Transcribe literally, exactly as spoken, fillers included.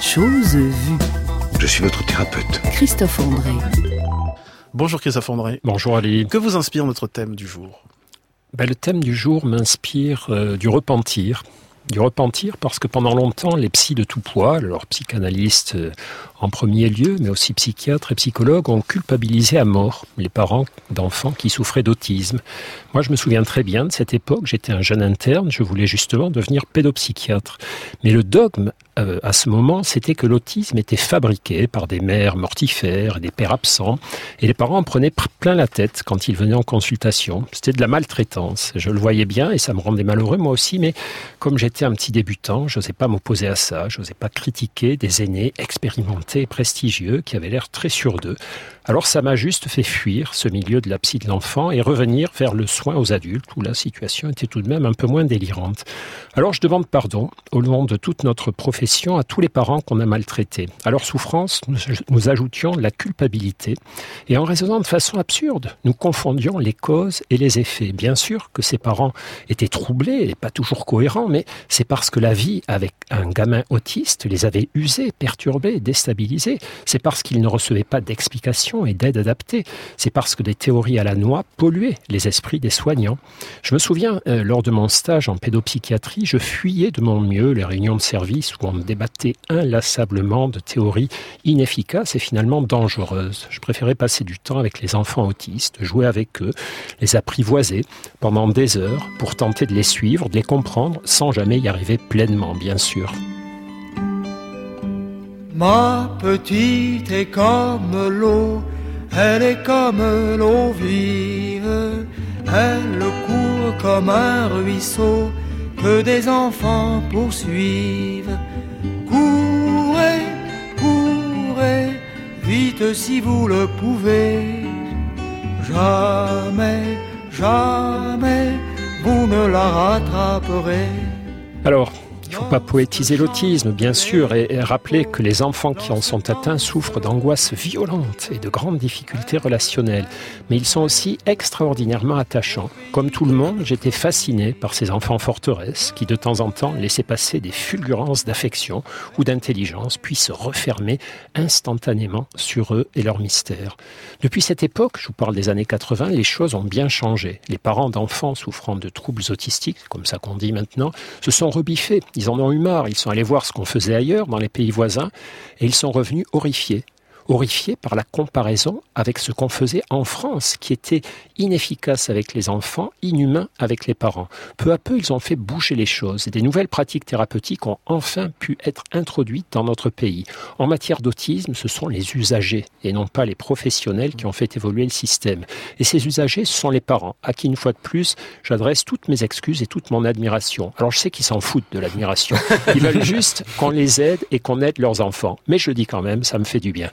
Chose vue. Je suis votre thérapeute. Christophe André. Bonjour Christophe André. Bonjour Ali. Que vous inspire notre thème du jour ? Ben, le thème du jour m'inspire euh, du repentir. Du repentir parce que pendant longtemps, les psys de tout poil, alors psychanalystes euh, en premier lieu, mais aussi psychiatres et psychologues, ont culpabilisé à mort les parents d'enfants qui souffraient d'autisme. Moi, je me souviens très bien de cette époque. J'étais un jeune interne, je voulais justement devenir pédopsychiatre. Mais le dogme, euh, à ce moment, c'était que l'autisme était fabriqué par des mères mortifères et des pères absents. Et les parents en prenaient plein la tête quand ils venaient en consultation. C'était de la maltraitance. Je le voyais bien et ça me rendait malheureux, moi aussi. Mais comme j'étais un petit débutant, je n'osais pas m'opposer à ça. Je n'osais pas critiquer des aînés expérimentés et prestigieux qui avaient l'air très sûrs d'eux. Alors ça m'a juste fait fuir ce milieu de la psy de l'enfant et revenir vers le soin aux adultes où la situation était tout de même un peu moins délirante. Alors je demande pardon au nom de toute notre profession à tous les parents qu'on a maltraités. À leur souffrance, nous, nous ajoutions la culpabilité et en raisonnant de façon absurde, nous confondions les causes et les effets. Bien sûr que ces parents étaient troublés et pas toujours cohérents, mais c'est parce que la vie avec un gamin autiste les avait usés, perturbés, déstabilisés. C'est parce qu'ils ne recevaient pas d'explications et d'aide adaptée. C'est parce que des théories à la noix polluaient les esprits des soignants. Je me souviens, euh, lors de mon stage en pédopsychiatrie, je fuyais de mon mieux les réunions de service où on débattait inlassablement de théories inefficaces et finalement dangereuses. Je préférais passer du temps avec les enfants autistes, jouer avec eux, les apprivoiser pendant des heures pour tenter de les suivre, de les comprendre, sans jamais y arriver pleinement, bien sûr. Ma petite est comme l'eau, elle est comme l'eau vive, elle court comme un ruisseau que des enfants poursuivent. Courez, courez, vite si vous le pouvez, jamais, jamais vous ne la rattraperez. Alors, il ne faut pas poétiser l'autisme, bien sûr, et, et rappeler que les enfants qui en sont atteints souffrent d'angoisses violentes et de grandes difficultés relationnelles. Mais ils sont aussi extraordinairement attachants. Comme tout le monde, j'étais fasciné par ces enfants forteresses qui, de temps en temps, laissaient passer des fulgurances d'affection ou d'intelligence, puis se refermer instantanément sur eux et leur mystère. Depuis cette époque, je vous parle des années quatre-vingts, les choses ont bien changé. Les parents d'enfants souffrant de troubles autistiques, comme ça qu'on dit maintenant, se sont rebiffés. Ils en ont eu marre, ils sont allés voir ce qu'on faisait ailleurs, dans les pays voisins, et ils sont revenus horrifiés. Horrifiés par la comparaison avec ce qu'on faisait en France, qui était inefficace avec les enfants, inhumain avec les parents. Peu à peu, ils ont fait bouger les choses et des nouvelles pratiques thérapeutiques ont enfin pu être introduites dans notre pays. En matière d'autisme, ce sont les usagers et non pas les professionnels qui ont fait évoluer le système. Et ces usagers, ce sont les parents, à qui, une fois de plus, j'adresse toutes mes excuses et toute mon admiration. Alors, je sais qu'ils s'en foutent de l'admiration. Ils veulent juste qu'on les aide et qu'on aide leurs enfants. Mais je le dis quand même, ça me fait du bien.